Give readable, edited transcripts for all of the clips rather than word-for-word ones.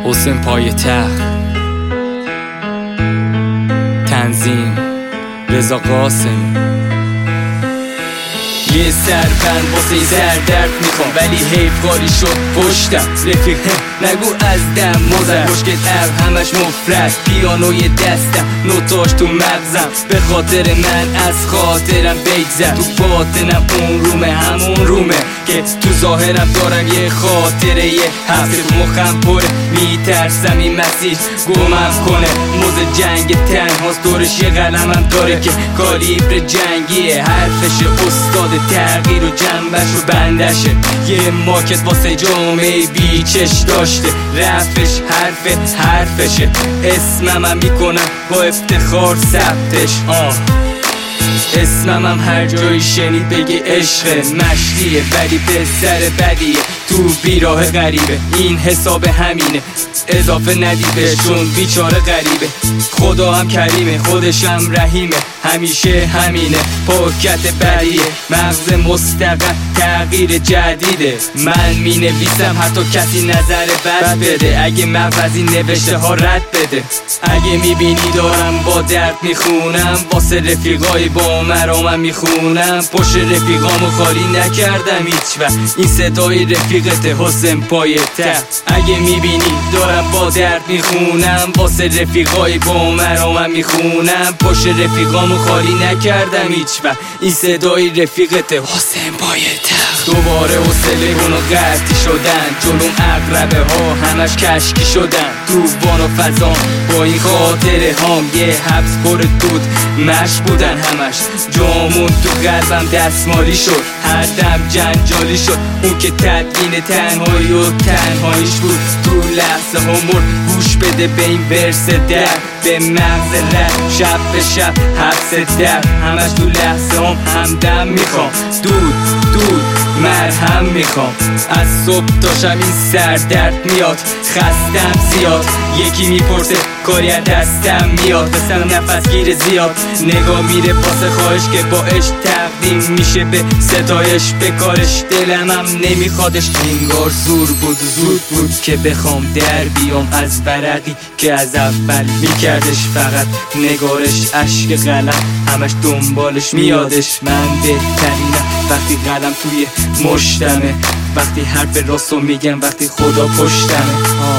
حسین پای تخت، تنظیم رضا قاسمی. یه سربند واسه ی سردرد میخوام، ولی حیف کاری شد پشتم. رفیق نگو از دم مزر، مشکل همش مفرد، پیانوی دستم نوتاش تو مغزم. به خاطر من از خاطرم بگذر، تو باطنم اون رومه، همون رومه که تو ظاهرم دارم یه خاطره. یه هفته تو مخم پره، میترسم این مسیر گمم کنه. موز جنگ تنهاست، دورش یه قلمم داره که کالیبر جنگیه. حرفش استاد تغییر و جنبش و بندشه. یه ماکت واسه جامعه بیچش داشته، رفش حرفشه. اسمم هم میکنم با افتخار ثبتش. اسمم هم هر جایی شنید بگی عشق مشتیه، ولی به سر بدیه تو بیراه غریبه. این حساب همینه، اضافه ندیده چون بیچاره غریبه. خدا هم کریمه، خودش هم رحیمه، همیشه همینه. پاکت بدیه، مغز مستقل، تغییر جدیده. من می نویسم حتی کسی نظر بد بده، اگه مغز از این نوشته ها رد بده. اگه میبینی دارم با درد میخونم، واسه رفیقای با مرامم میخونم. پشت رفیقامو خالی نکردم هیچ وقت، این صدای رفیقت حسین پای تخت. اگه میبینی دارم با درد میخونم، واسه رفیقای با مرامم میخونم. پشت رفیقامو خالی نکردم هیچ وقت، این صدای رفیقت حسین پای تخت. دوباره حوصله اونو قطعی شدن، جلوم اقربه ها همش کشکی شدن. توفان و فضان با این خاطره هام، یه حبس پر دود مش بودن همش. جامون تو قلبم دستمالی شد، هر دم جنجالی شد. اون که تدوین تنهایی و تنهاییش بود، تو لحظه ها مرد. گوش بده به این ورس در، به مغز رد، شب به شب حبس در. همش تو لحظه هم همدم میخوام، دود مرهم میخوام. از صبح تا شب این سر درد میاد، خستم زیاد. یکی میپرسه کاری از دستم میاد، مثلا نفس گیر زیاد. نگاه میره واسه خواهش که با عشق تقدیم میشه به ستایش. به کارش دلم هم نمیخوادش، انگار زود بود که بخوام در بیام از ورقی که از اول میکردش. فقط نگارش، عشق قلم همش دنبالش میادش. من بهترینم وقتی قلم توی مشتمه، وقتی حرف راستو میگم، وقتی خدا پشتمه.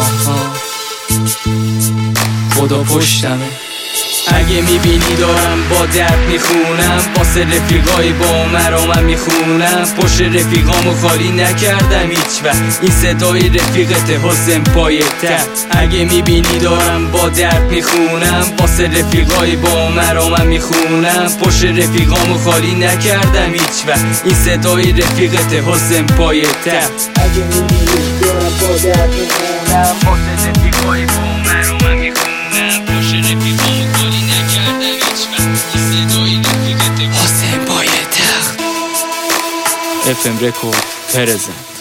خدا پشتمه. اگه میبینی دارم با درد میخونم، واسه رفیقای با مرامم میخونم. پشت رفیقامو خالی نکردم هیچ وقت، این صدای رفیقت حسین پای تخت. اگه میبینی دارم با درد میخونم، واسه رفیقای با مرامم میخونم. پشت رفیقامو خالی نکردم هیچ وقت، این صدای رفیقت حسین پای تخت. اگه میبینی دارم با درد میخونم، واسه رفیقای با مرامم میخونم. پشت رفیقامو خالی نکردم هیچ وقت، این صدای رفیقت حسین پای تخت. FM Record present.